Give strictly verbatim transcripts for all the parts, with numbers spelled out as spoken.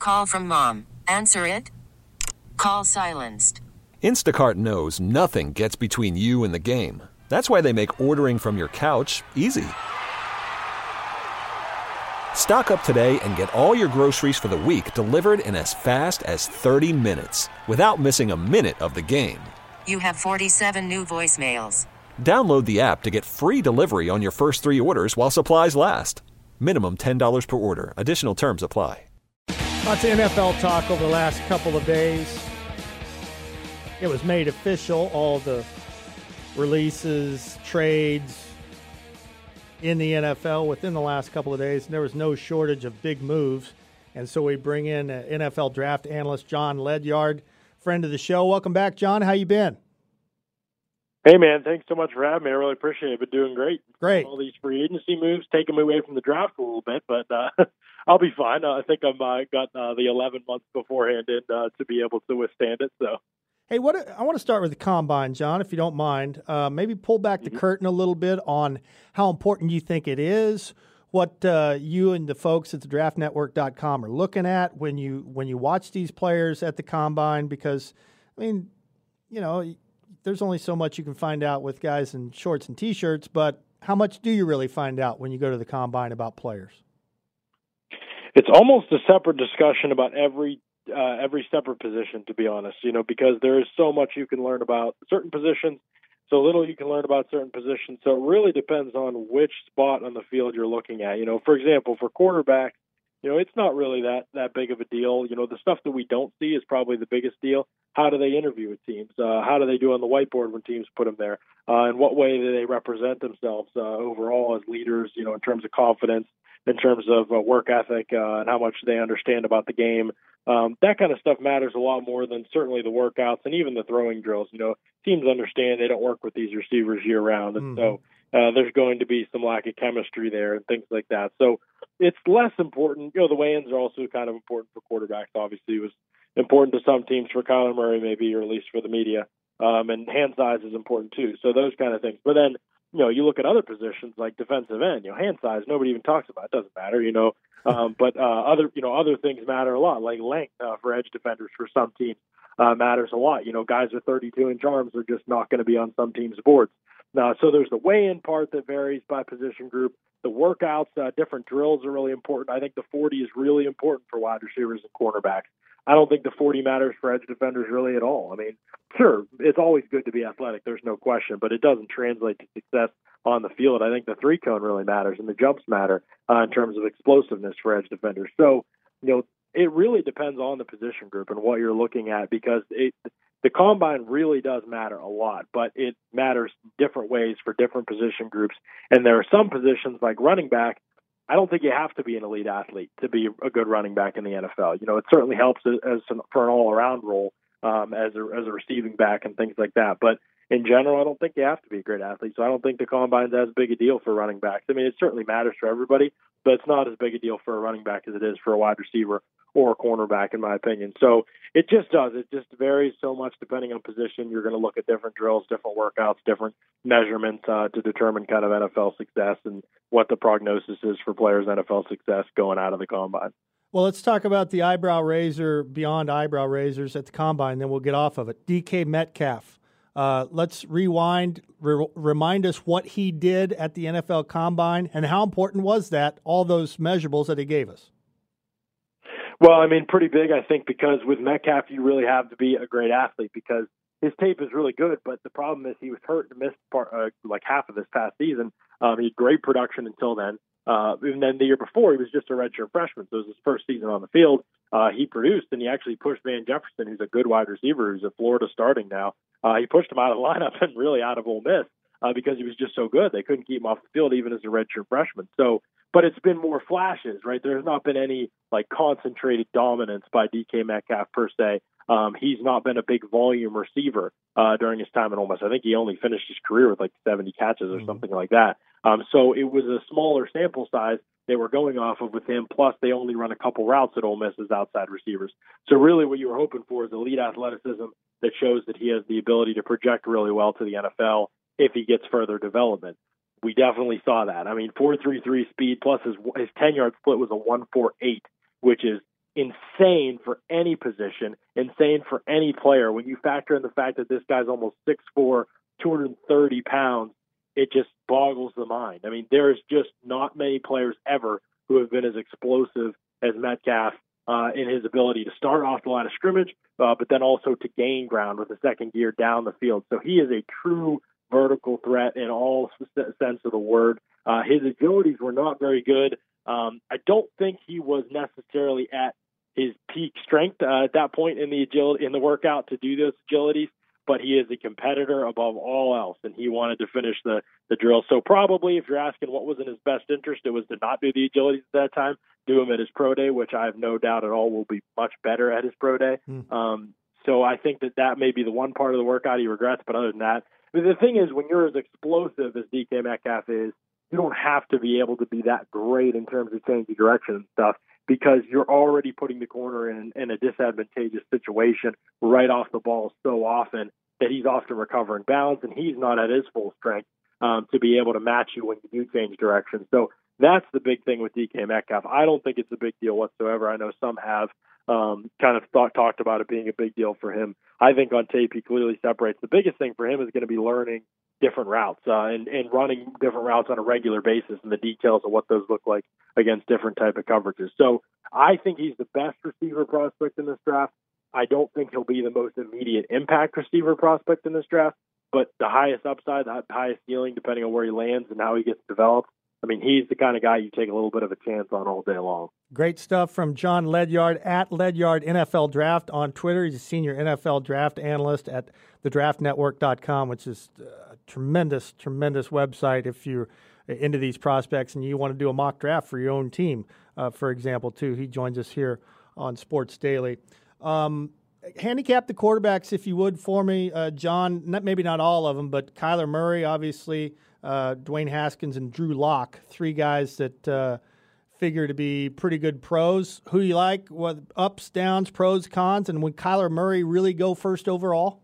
Call from mom. Answer it. Call silenced. Instacart knows nothing gets between you and the game. That's why they make ordering from your couch easy. Stock up today and get all your groceries for the week delivered in as fast as thirty minutes without missing a minute of the game. You have forty-seven new voicemails. Download the app to get free delivery on your first three orders while supplies last. Minimum ten dollars per order. Additional terms apply. Lots of N F L talk over the last couple of days. It was made official, all the releases, trades in the N F L within the last couple of days. And there was no shortage of big moves. And so we bring in uh, N F L draft analyst Jon Ledyard, friend of the show. Welcome back, John. How you been? Hey, man, thanks so much for having me. I really appreciate it. Been doing great. Great. All these free agency moves taking me away from the draft a little bit, but uh, I'll be fine. Uh, I think I've uh, got uh, the eleven months beforehand in, uh, to be able to withstand it. So, hey, what I want to start with the Combine, John, if you don't mind. Uh, maybe pull back the mm-hmm. curtain a little bit on how important you think it is, what uh, you and the folks at the draft network dot com are looking at when you when you watch these players at the Combine, because, I mean, you know, there's only so much you can find out with guys in shorts and T-shirts, but how much do you really find out when you go to the Combine about players? It's almost a separate discussion about every uh, every separate position, to be honest, you know, because there is so much you can learn about certain positions, so little you can learn about certain positions. So it really depends on which spot on the field you're looking at. You know, for example, for quarterback, you know, it's not really that, that big of a deal. You know, the stuff that we don't see is probably the biggest deal. How do they interview with teams? Uh, how do they do on the whiteboard when teams put them there? Uh, in what way do they represent themselves uh, overall as leaders, you know, in terms of confidence, in terms of uh, work ethic, uh, and how much they understand about the game. Um, that kind of stuff matters a lot more than certainly the workouts and even the throwing drills. You know, teams understand they don't work with these receivers year-round, and mm-hmm. so uh, there's going to be some lack of chemistry there and things like that. So it's less important. You know, the weigh-ins are also kind of important for quarterbacks. Obviously, it was important to some teams, for Kyler Murray maybe, or at least for the media. Um, and hand size is important too. So those kind of things. But then, you know, you look at other positions like defensive end, you know, hand size, nobody even talks about. It doesn't matter, you know. Um, but uh, other, you know, other things matter a lot, like length uh, for edge defenders for some teams uh, matters a lot. You know, guys with thirty-two inch arms are just not going to be on some teams' boards. Now, so there's the weigh-in part that varies by position group. The workouts, uh, different drills are really important. I think the forty is really important for wide receivers and cornerbacks. I don't think the forty matters for edge defenders really at all. I mean, sure, it's always good to be athletic. There's no question, but it doesn't translate to success on the field. I think the three cone really matters and the jumps matter uh, in terms of explosiveness for edge defenders. So, you know, it really depends on the position group and what you're looking at, because it, the combine really does matter a lot, but it matters different ways for different position groups. And there are some positions like running back, I don't think you have to be an elite athlete to be a good running back in the N F L. You know, it certainly helps as, as an, for an all-around role um, as a as a receiving back and things like that. But in general, I don't think you have to be a great athlete. So I don't think the combine's as big a deal for running backs. I mean, it certainly matters for everybody, but it's not as big a deal for a running back as it is for a wide receiver or a cornerback, in my opinion. So it just does. It just varies so much depending on position. You're going to look at different drills, different workouts, different measurements uh, to determine kind of N F L success and what the prognosis is for players' N F L success going out of the combine. Well, let's talk about the eyebrow raiser beyond eyebrow raisers at the combine, then we'll get off of it. D K Metcalf. Uh, let's rewind, re- remind us what he did at the N F L Combine, and how important was that, all those measurables that he gave us? Well, I mean, pretty big, I think, because with Metcalf, you really have to be a great athlete, because his tape is really good, but the problem is he was hurt and missed part, uh, like half of this past season. Um, he had great production until then. Uh, and then the year before, he was just a redshirt freshman, so it was his first season on the field. Uh, he produced, and he actually pushed Van Jefferson, who's a good wide receiver, who's at Florida starting now. Uh, he pushed him out of the lineup and really out of Ole Miss uh, because he was just so good. They couldn't keep him off the field even as a redshirt freshman. So, but it's been more flashes, right? There's not been any like concentrated dominance by D K Metcalf per se. Um, he's not been a big volume receiver uh, during his time at Ole Miss. I think he only finished his career with like seventy catches or mm-hmm. something like that. Um, so it was a smaller sample size they were going off of with him. Plus, they only run a couple routes at Ole Miss as outside receivers. So really what you were hoping for is elite athleticism that shows that he has the ability to project really well to the N F L if he gets further development. We definitely saw that. I mean, four three three speed plus his his ten-yard split was a one four eight, which is insane for any position, insane for any player. When you factor in the fact that this guy's almost six foot four, two hundred thirty pounds, it just boggles the mind. I mean, there's just not many players ever who have been as explosive as Metcalf uh, in his ability to start off the line of scrimmage, uh, but then also to gain ground with the second gear down the field. So he is a true vertical threat in all sense of the word. Uh, his agilities were not very good. Um, I don't think he was necessarily at his peak strength uh, at that point in the agility in the workout to do those agilities, but he is a competitor above all else, and he wanted to finish the, the drill. So probably, if you're asking what was in his best interest, it was to not do the agilities at that time, do them at his pro day, which I have no doubt at all will be much better at his pro day. Mm. Um, so I think that that may be the one part of the workout he regrets, but other than that, I mean, the thing is, when you're as explosive as D K Metcalf is, you don't have to be able to be that great in terms of changing direction and stuff, because you're already putting the corner in, in a disadvantageous situation right off the ball so often that he's often recovering balance, and he's not at his full strength um, to be able to match you when you do change direction. So that's the big thing with D K Metcalf. I don't think it's a big deal whatsoever. I know some have um, kind of thought, talked about it being a big deal for him. I think on tape he clearly separates. The biggest thing for him is going to be learning different routes uh, and, and running different routes on a regular basis and the details of what those look like against different type of coverages. So I think he's the best receiver prospect in this draft. I don't think he'll be the most immediate impact receiver prospect in this draft, but the highest upside, the highest ceiling, depending on where he lands and how he gets developed. I mean, he's the kind of guy you take a little bit of a chance on all day long. Great stuff from Jon Ledyard at Ledyard N F L Draft on Twitter. He's a senior N F L draft analyst at the draft network dot com, which is a tremendous, tremendous website if you're into these prospects and you want to do a mock draft for your own team, uh, for example, too. He joins us here on Sports Daily. Um, handicap the quarterbacks, if you would, for me, uh, John. Not, maybe not all of them, but Kyler Murray, obviously, uh, Dwayne Haskins, and Drew Lock, three guys that uh, figure to be pretty good pros. Who you like? What ups, downs, pros, cons, and would Kyler Murray really go first overall?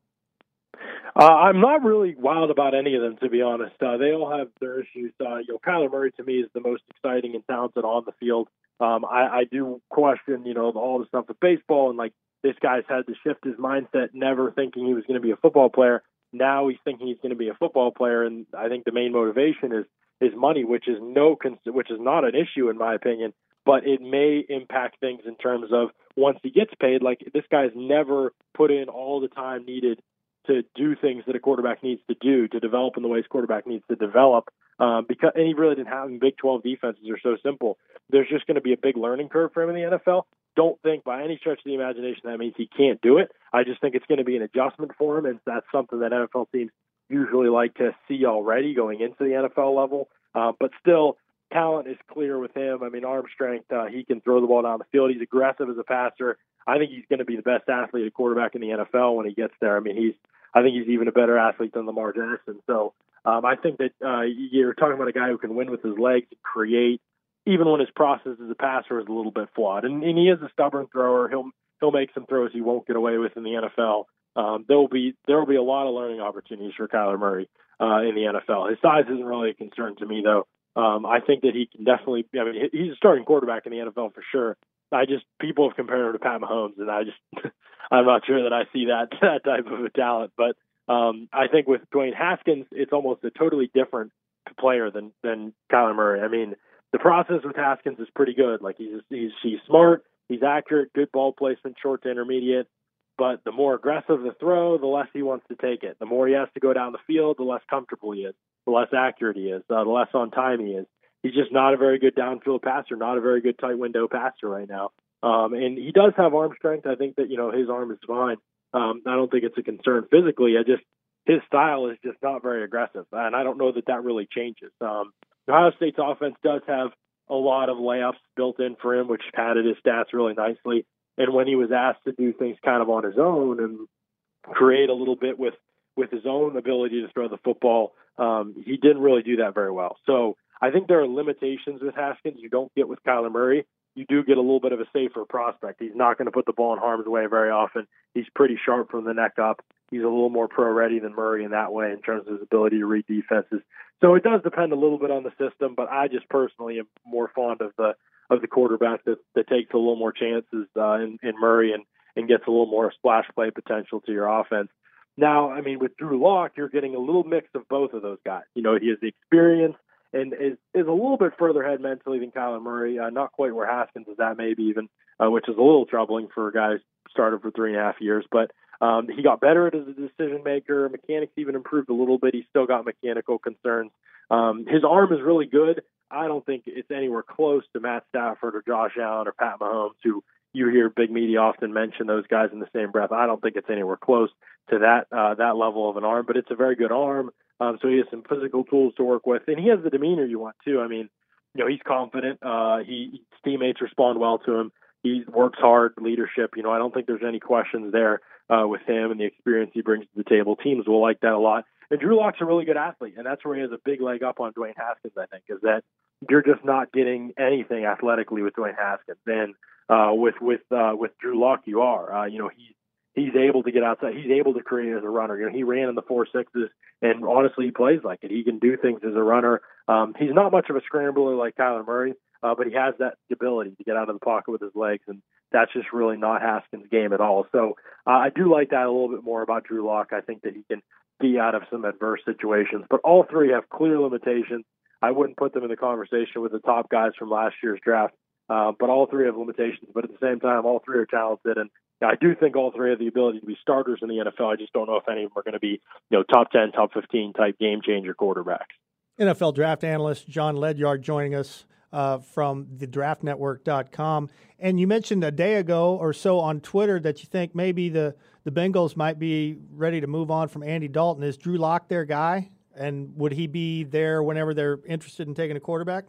Uh, I'm not really wild about any of them, to be honest. Uh, they all have their issues. Uh, you know, Kyler Murray to me is the most exciting and talented on the field. Um, I, I do question, you know, all the stuff with baseball, and like this guy's had to shift his mindset, never thinking he was going to be a football player. Now he's thinking he's going to be a football player, and I think the main motivation is is money, which is no, which is not an issue in my opinion. But it may impact things in terms of once he gets paid. Like this guy's never put in all the time needed to do things that a quarterback needs to do, to develop in the ways quarterback needs to develop. Um, because and he really didn't have them. Big twelve defenses are so simple. There's just going to be a big learning curve for him in the N F L. Don't think by any stretch of the imagination that means he can't do it. I just think it's going to be an adjustment for him, and that's something that N F L teams usually like to see already going into the N F L level. Uh, but still, talent is clear with him. I mean, arm strength, uh, he can throw the ball down the field. He's aggressive as a passer. I think he's going to be the best athlete at quarterback in the N F L when he gets there. I mean, he's I think he's even a better athlete than Lamar Jackson. So um, I think that uh, you're talking about a guy who can win with his legs and create, even when his process as a passer is a little bit flawed. And, and he is a stubborn thrower. He'll he'll make some throws he won't get away with in the N F L. Um, there will be there will be a lot of learning opportunities for Kyler Murray uh, in the N F L. His size isn't really a concern to me, though. Um, I think that he can definitely. I mean, he's a starting quarterback in the N F L for sure. I just people have compared him to Pat Mahomes, and I just I'm not sure that I see that that type of a talent. But um, I think with Dwayne Haskins, it's almost a totally different player than than Kyler Murray. I mean, the process with Haskins is pretty good. Like he's he's he's smart, he's accurate, good ball placement, short to intermediate. But the more aggressive the throw, the less he wants to take it. The more he has to go down the field, the less comfortable he is, the less accurate he is, uh, the less on time he is. He's just not a very good downfield passer, not a very good tight window passer right now. Um, and he does have arm strength. I think that, you know, his arm is fine. Um, I don't think it's a concern physically. I just, his style is just not very aggressive. And I don't know that that really changes. Um, Ohio State's offense does have a lot of layups built in for him, which padded his stats really nicely. And when he was asked to do things kind of on his own and create a little bit with, with his own ability to throw the football, um, he didn't really do that very well. So I think there are limitations with Haskins you don't get with Kyler Murray. You do get a little bit of a safer prospect. He's not going to put the ball in harm's way very often. He's pretty sharp from the neck up. He's a little more pro-ready than Murray in that way in terms of his ability to read defenses. So it does depend a little bit on the system, but I just personally am more fond of the of the quarterback that, that takes a little more chances uh, in, in Murray and, and gets a little more splash play potential to your offense. Now, I mean, with Drew Lock, you're getting a little mix of both of those guys. You know, he has the experience and is, is a little bit further ahead mentally than Kyler Murray, uh, not quite where Haskins is at maybe even, uh, which is a little troubling for a guy who started for three and a half years. But um, he got better as a decision maker. Mechanics even improved a little bit. He's still got mechanical concerns. Um, his arm is really good. I don't think it's anywhere close to Matt Stafford or Josh Allen or Pat Mahomes, who you hear big media often mention those guys in the same breath. I don't think it's anywhere close to that uh, that level of an arm, but it's a very good arm. Um, so he has some physical tools to work with, and he has the demeanor you want too. I mean, you know, he's confident. Uh, he his teammates respond well to him. He works hard, leadership. You know, I don't think there's any questions there uh, with him and the experience he brings to the table. Teams will like that a lot. And Drew Lock's a really good athlete, and that's where he has a big leg up on Dwayne Haskins, I think, is that you're just not getting anything athletically with Dwayne Haskins. And uh, with with uh, with Drew Lock, you are. Uh, you know, he's he's able to get outside. He's able to create as a runner. You know, he ran in the four sixes, and honestly, he plays like it. He can do things as a runner. Um, he's not much of a scrambler like Kyler Murray, uh, but he has that ability to get out of the pocket with his legs, and that's just really not Haskins' game at all. So uh, I do like that a little bit more about Drew Lock. I think that he can be out of some adverse situations, but all three have clear limitations. I wouldn't put them in the conversation with the top guys from last year's draft, uh, but all three have limitations. But at the same time, all three are talented, and I do think all three have the ability to be starters in the N F L. I just don't know if any of them are going to be, you know, top ten, top fifteen type game changer quarterbacks. N F L draft analyst John Ledyard joining us uh, from the draft network dot com. And you mentioned a day ago or so on Twitter that you think maybe the, the Bengals might be ready to move on from Andy Dalton. Is Drew Lock their guy? And would he be there whenever they're interested in taking a quarterback?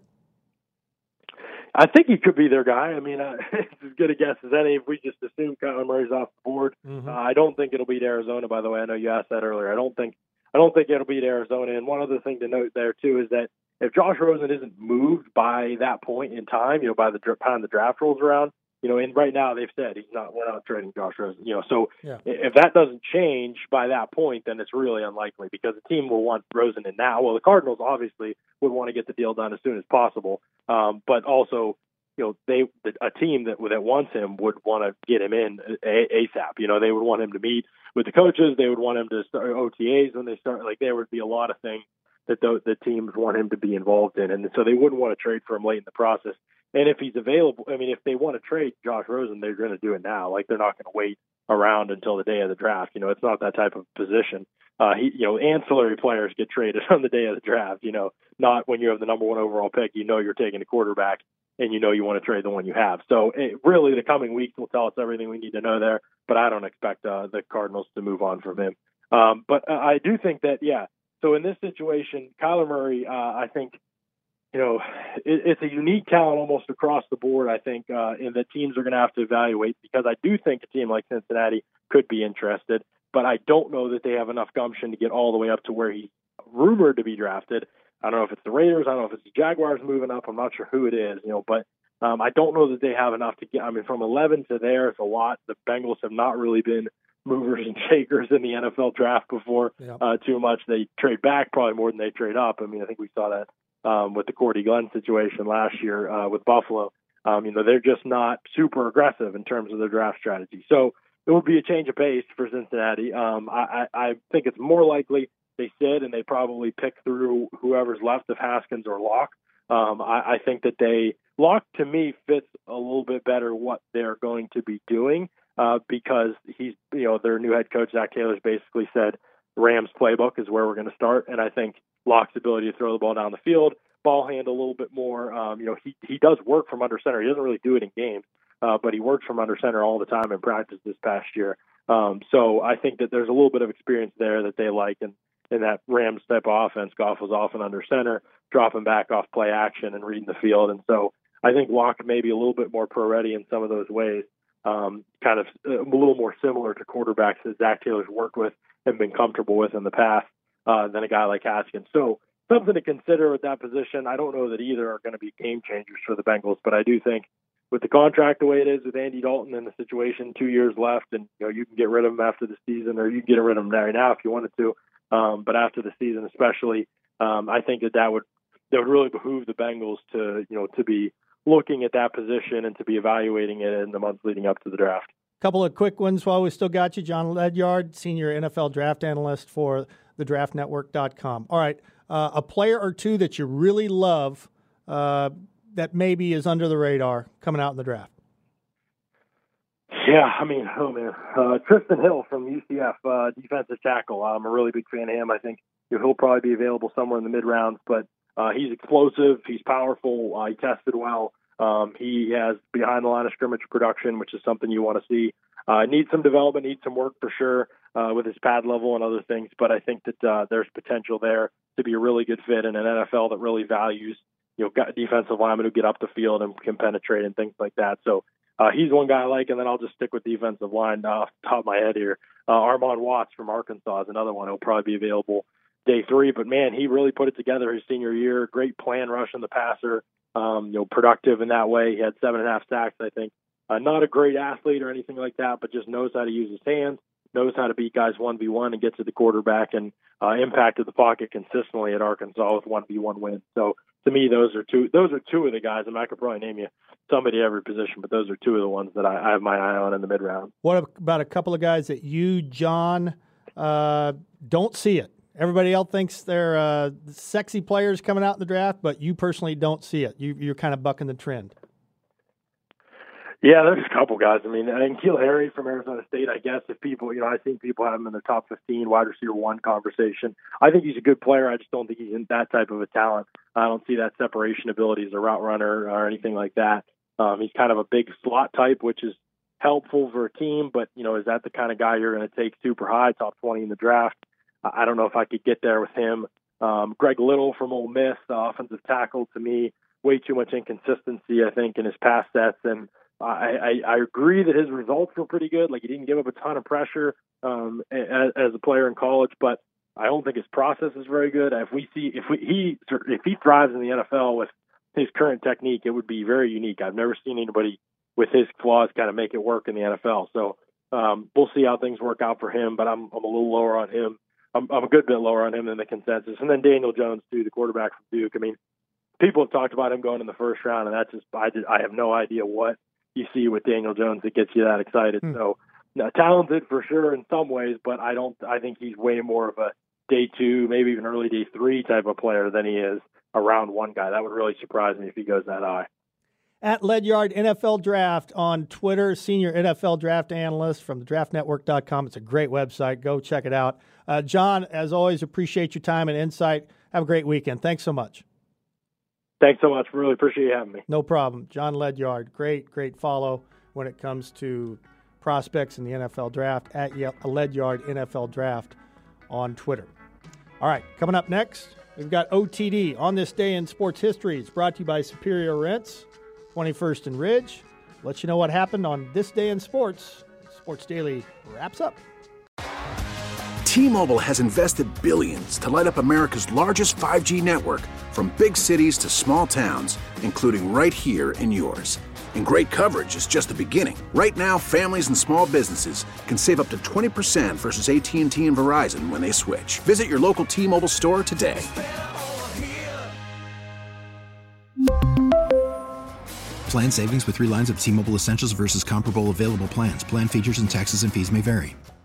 I think he could be their guy. I mean, uh, it's as good a guess as any if we just assume Kyler Murray's off the board. Mm-hmm. Uh, I don't think it'll beat Arizona, by the way. I know you asked that earlier. I don't think I don't think it'll beat Arizona. And one other thing to note there, too, is that if Josh Rosen isn't moved by that point in time, you know, by the time the draft rolls around, you know, and right now they've said he's not, we're not trading Josh Rosen, you know, so yeah. If that doesn't change by that point, then it's really unlikely because the team will want Rosen in now. Well, the Cardinals obviously would want to get the deal done as soon as possible, um, but also, you know, they a team that that wants him would want to get him in ASAP. You know, they would want him to meet with the coaches. They would want him to start O T As when they start. Like there would be a lot of things that the, the teams want him to be involved in, and so they wouldn't want to trade for him late in the process. And if he's available, I mean, if they want to trade Josh Rosen, they're going to do it now. Like they're not going to wait around until the day of the draft. You know, it's not that type of position. Uh, he, you know, ancillary players get traded on the day of the draft. You know, not when you have the number one overall pick. You know, you're taking a quarterback, and you know you want to trade the one you have. So it, really, the coming weeks will tell us everything we need to know there. But I don't expect uh, the Cardinals to move on from him. Um, but uh, I do think that, yeah. So in this situation, Kyler Murray, uh, I think. You know, it, it's a unique talent almost across the board, I think, uh, and that teams are going to have to evaluate because I do think a team like Cincinnati could be interested, but I don't know that they have enough gumption to get all the way up to where he's rumored to be drafted. I don't know if it's the Raiders. I don't know if it's the Jaguars moving up. I'm not sure who it is, you know, but um, I don't know that they have enough to get. I mean, from eleven to there, it's a lot. The Bengals have not really been movers and shakers in the N F L draft before yep. uh, too much. They trade back probably more than they trade up. I mean, I think we saw that. Um, with the Cordy Glenn situation last year uh, with Buffalo, um, you know, they're just not super aggressive in terms of their draft strategy. So it would be a change of pace for Cincinnati. Um, I, I, I think it's more likely they sit and they probably pick through whoever's left of Haskins or Locke. Um, I, I think that they Locke to me fits a little bit better what they're going to be doing uh, because he's, you know, their new head coach Zach Taylor's basically said Rams playbook is where we're going to start, and I think Locke's ability to throw the ball down the field, ball handle a little bit more. Um, you know, he he does work from under center. He doesn't really do it in games, uh, but he works from under center all the time in practice this past year. Um, so I think that there's a little bit of experience there that they like in, in that Rams type of offense. Goff was often under center, dropping back off play action and reading the field. And so I think Locke may be a little bit more pro-ready in some of those ways, um, kind of a little more similar to quarterbacks that Zach Taylor's worked with and been comfortable with in the past. Uh, than a guy like Haskins. So something to consider with that position. I don't know that either are going to be game changers for the Bengals, but I do think with the contract the way it is with Andy Dalton and the situation, two years left, and you know you can get rid of him after the season, or you can get rid of him right now if you wanted to. Um, but after the season, especially, um, I think that that would that would really behoove the Bengals to you know to be looking at that position and to be evaluating it in the months leading up to the draft. Couple of quick ones while we still got you. Jon Ledyard, senior N F L draft analyst for the draft network dot com. All right, uh, a player or two that you really love uh, that maybe is under the radar coming out in the draft. Yeah, I mean, oh man, uh, Tristan Hill from U C F, uh, defensive tackle. I'm a really big fan of him. I think he'll probably be available somewhere in the mid rounds, but uh, he's explosive. He's powerful. Uh, he tested well. Um, he has behind the line of scrimmage production, which is something you want to see. Uh, needs some development, needs some work for sure uh, with his pad level and other things. But I think that uh, there's potential there to be a really good fit in an N F L that really values, you know, defensive linemen who get up the field and can penetrate and things like that. So uh, he's one guy I like, and then I'll just stick with defensive line uh, off the top of my head here. Uh, Armon Watts from Arkansas is another one. He'll probably be available day three. But man, he really put it together his senior year. Great plan rushing the passer. Um, you know, productive in that way. He had seven and a half sacks, I think. Uh, not a great athlete or anything like that, but just knows how to use his hands, knows how to beat guys one v one and get to the quarterback, and uh, impacted the pocket consistently at Arkansas with one v one wins. So to me, those are two. Those are two of the guys. I mean, I could probably name you somebody at every position, but those are two of the ones that I, I have my eye on in the mid round. What about a couple of guys that you, John, uh, don't see it? Everybody else thinks they're uh, sexy players coming out in the draft, but you personally don't see it. You, you're kind of bucking the trend. Yeah, there's a couple guys. I mean, and N'Keal Harry from Arizona State, I guess, if people, you know, I've seen people have him in the top fifteen wide receiver one conversation. I think he's a good player. I just don't think he's in that type of a talent. I don't see that separation ability as a route runner or anything like that. Um, he's kind of a big slot type, which is helpful for a team, but, you know, is that the kind of guy you're going to take super high, top twenty in the draft? I don't know if I could get there with him. Um, Greg Little from Ole Miss, the offensive tackle, to me, way too much inconsistency, I think, in his pass sets. And I, I, I agree that his results were pretty good. Like, he didn't give up a ton of pressure um, as, as a player in college, but I don't think his process is very good. If we see if we, he if he thrives in the N F L with his current technique, it would be very unique. I've never seen anybody with his flaws kind of make it work in the N F L. So um, we'll see how things work out for him, but I'm, I'm a little lower on him. I'm, I'm a good bit lower on him than the consensus. And then Daniel Jones, too, the quarterback from Duke. I mean, people have talked about him going in the first round, and that's just I, just, I have no idea what you see with Daniel Jones that gets you that excited. Hmm. So now, talented for sure in some ways, but I don't. I think he's way more of a day two, maybe even early day three type of player than he is a round one guy. That would really surprise me if he goes that high. At Ledyard N F L Draft on Twitter, senior N F L draft analyst from the draft network dot com. It's a great website. Go check it out. Uh, John, as always, appreciate your time and insight. Have a great weekend. Thanks so much. Thanks so much. Really appreciate you having me. No problem. Jon Ledyard, great, great follow when it comes to prospects in the N F L Draft at Ledyard N F L Draft on Twitter. All right, coming up next, we've got O T D, On This Day in Sports History. It's brought to you by Superior Rents, twenty-first and Ridge. Let you know what happened on this day in sports. Sports Daily wraps up. T-Mobile has invested billions to light up America's largest five G network, from big cities to small towns, including right here in yours. And great coverage is just the beginning. Right now, families and small businesses can save up to twenty percent versus A T and T and Verizon when they switch. Visit your local T-Mobile store today. Plan savings with three lines of T-Mobile Essentials versus comparable available plans. Plan features and taxes and fees may vary.